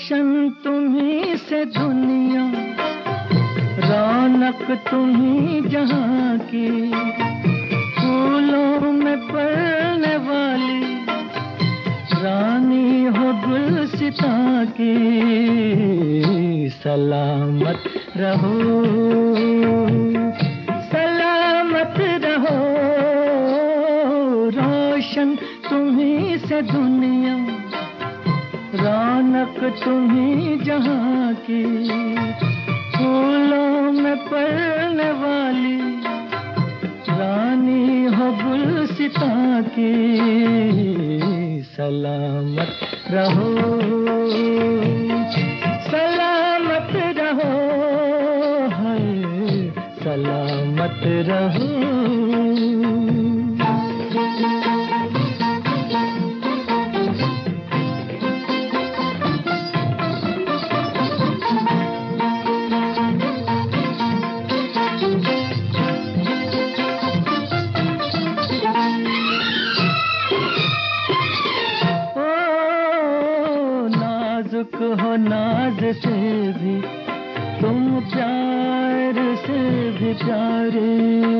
रोशन तुम्ही से दुनिया, रौनक तुम्ही जहाँ की, फूलों में पलने वाली रानी हो गुलसिता की। सलामत रहो, सलामत रहो, रोशन तुम्ही से दुनिया, रौनक तुम्ही जहाँ की, फूलों में पलने वाली रानी हो गुलसिता की। सलामत रहो, सलामत रहो, है सलामत रहो। नाजुक हो नाज से भी तुम प्यार से भी प्यारे,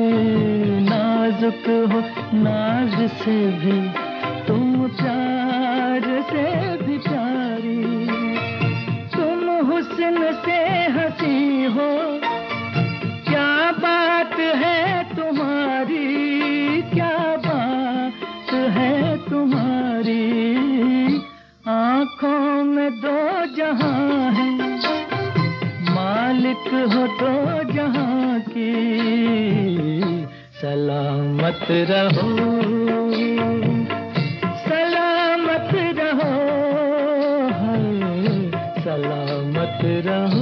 नाजुक हो नाज से भी तुम प्यार से भी प्यारी, तुम हुस्न से हंसी हो, क्या बात है तुम्हारी, क्या बात है तुम्हारी, आँखों में दो जहां है, मालिक हो दो जहां की। सलामत रहो, सलामत रहो, है सलामत रहो।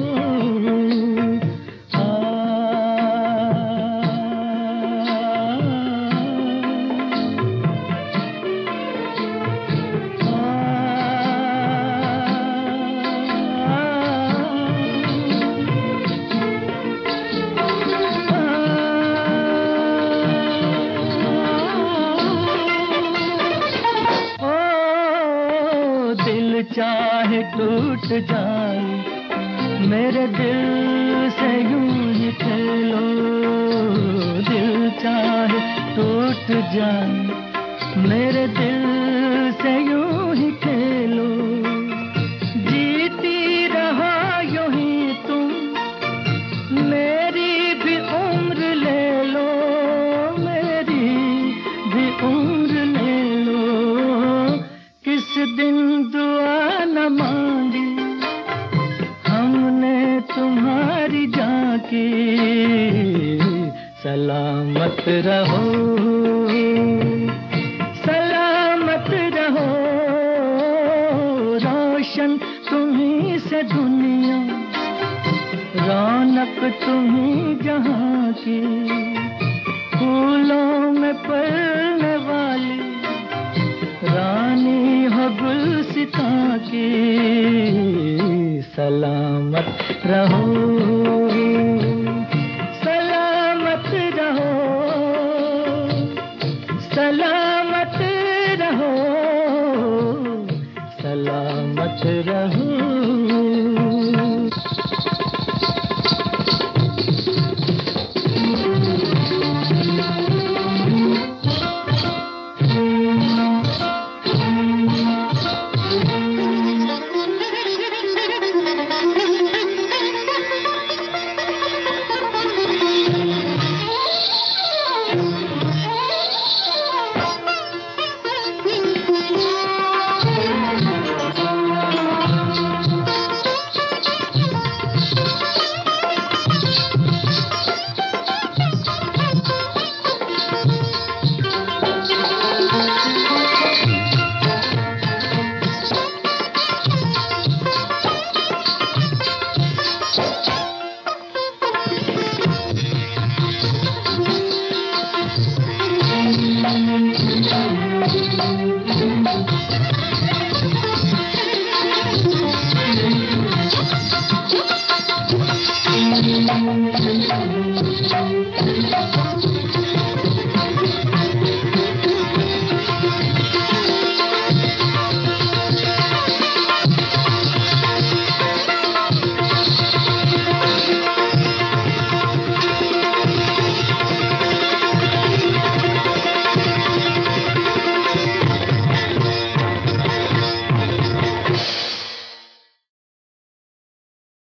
दिल चाहे टूट जाए, मेरे दिल से यूं ही खेलो, दिल चाहे टूट जाए, मेरे दिल से यूं ही खेलो, जीती रहो यूं ही तुम, मेरी भी उम्र ले लो, मेरी भी उम्र ले लो। किस दिन दुआ न मांगी हमने तुम्हारी जाके। सलामत रहो, सलामत रहो, रोशन तुम्ही से दुनिया, रौनक तुम्ही जहाँ की, फूलों में पलने वाली रानी हो गुलसिता की। सलामत रहो, सलामत रहो, सलामत रहो, सलामत रहो।